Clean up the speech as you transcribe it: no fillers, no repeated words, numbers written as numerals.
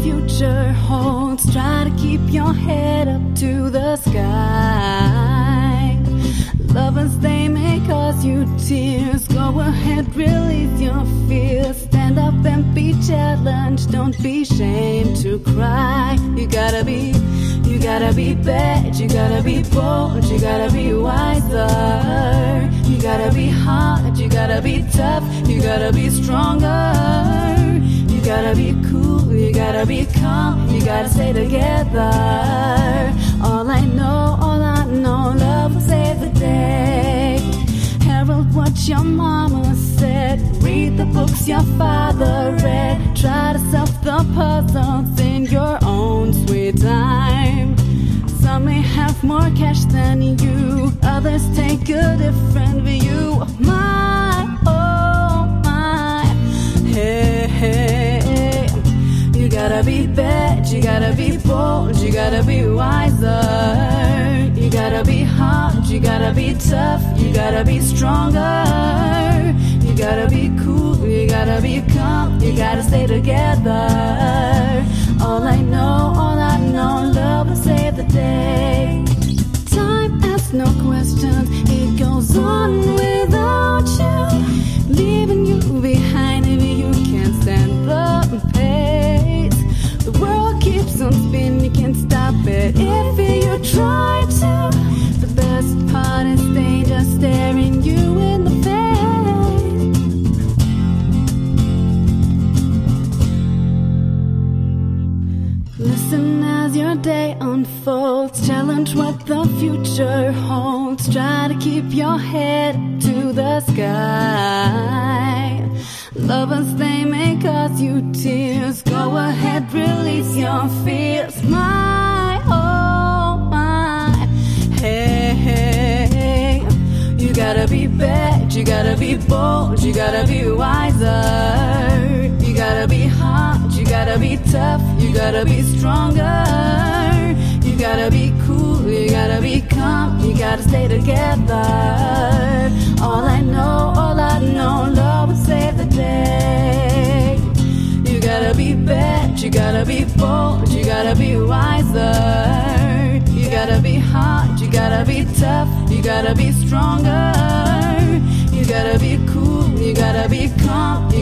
future holds. Try to keep your head up to the sky. Lovers, they may cause you tears. Go ahead, release your fears. Stand up and be challenged. Don't be ashamed to cry. You gotta be bad. You gotta be bold. You gotta be wiser. You gotta be hard. You gotta be tough. You gotta be stronger. You gotta be cool. You gotta be calm. You gotta stay together. All I know, love will save the day. Herald what your mama said. Read the books your father read. Try to solve the puzzles in your own sweet time. Some may have more cash than you. Others take a different view. My, oh my. Hey, hey. You gotta be bad. You gotta be bold. You gotta be wiser. You gotta be hard, you gotta be tough, you gotta be stronger. You gotta be cool, you gotta be calm, you gotta stay together. All I know, love will save the day. Time asks no questions, it goes on without you, leaving you behind if you can't stand the pace. The world keeps on spinning, you can't stop it if you try to. The best part is danger staring you in the face. Listen as your day unfolds. Challenge what the future holds. Try to keep your head to the sky. Lovers, they may cause you tears. Go ahead, release your fears. My, oh my. Hey, hey. You gotta be bad, you gotta be bold, you gotta be wiser. You gotta be hard, you gotta be tough, you gotta be stronger. You gotta be cool, you gotta be calm, you gotta stay together. All I know, love will save the day. You gotta be bad, you gotta be bold, you gotta be wiser. You gotta be hard, you gotta be tough, you gotta be stronger. You gotta be cool, you gotta be calm,